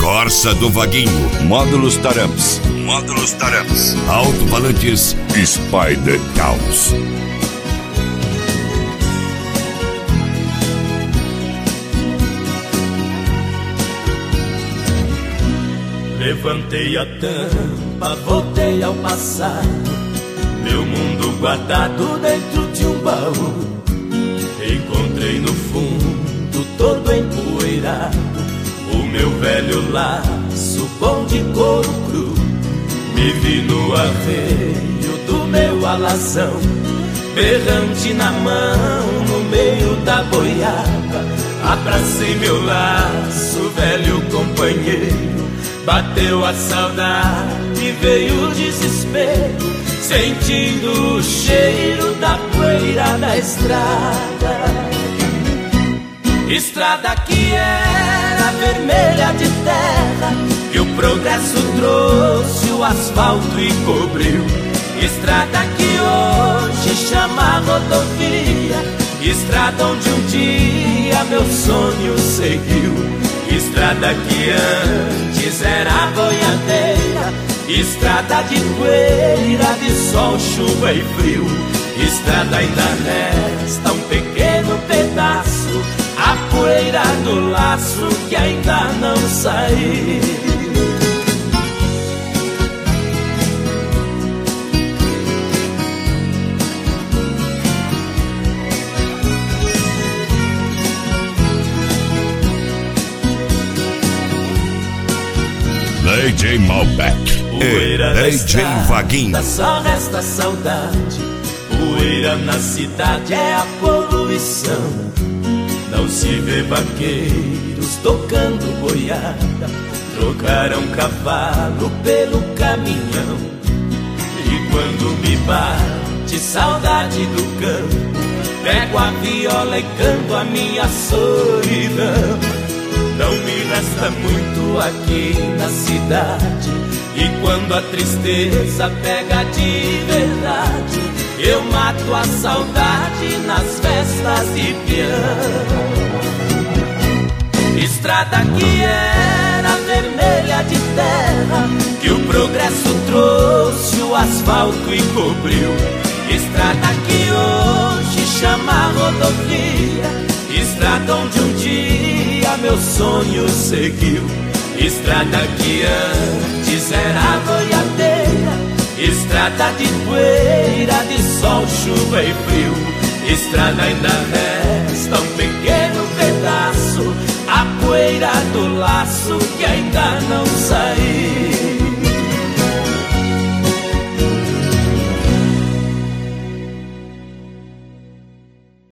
Corsa do Vaguinho. Módulos Taramps. Alto-falantes Spider Caos. Levantei a tampa, voltei ao passado, meu mundo guardado dentro de um baú. Encontrei no fundo, todo empoeirado, o meu velho laço bom de couro cru. Me vi no arreio do meu alazão, berrante na mão, no meio da boiada. Abracei meu laço, velho companheiro. Bateu a saudade, veio o desespero, sentindo o cheiro da poeira da estrada. Estrada que era vermelha de terra, que o progresso trouxe o asfalto e cobriu. Estrada que hoje chama rodovia, estrada onde um dia meu sonho seguiu. Estrada que antes era boiadeira, estrada de poeira, de sol, chuva e frio. Estrada ainda resta um pequeno pedaço, a poeira do laço que ainda não saiu. DJ Malbec e DJ Vaguinho. Só resta saudade, poeira na cidade é a poluição. Não se vê vaqueiros tocando boiada, trocaram cavalo pelo caminhão. E quando me bate saudade do campo, pego a viola e canto a minha solidão. Não me resta muito aqui na cidade, e quando a tristeza pega de verdade, eu mato a saudade nas festas de peão. Estrada que era vermelha de terra, que o progresso trouxe o asfalto e cobriu. Estrada que hoje chama rodovia, estrada onde um dia meu sonho seguiu. Estrada que antes era boiadeira, estrada de poeira, de sol, chuva e frio. Estrada ainda resta um pequeno pedaço, a poeira do laço que ainda não saiu.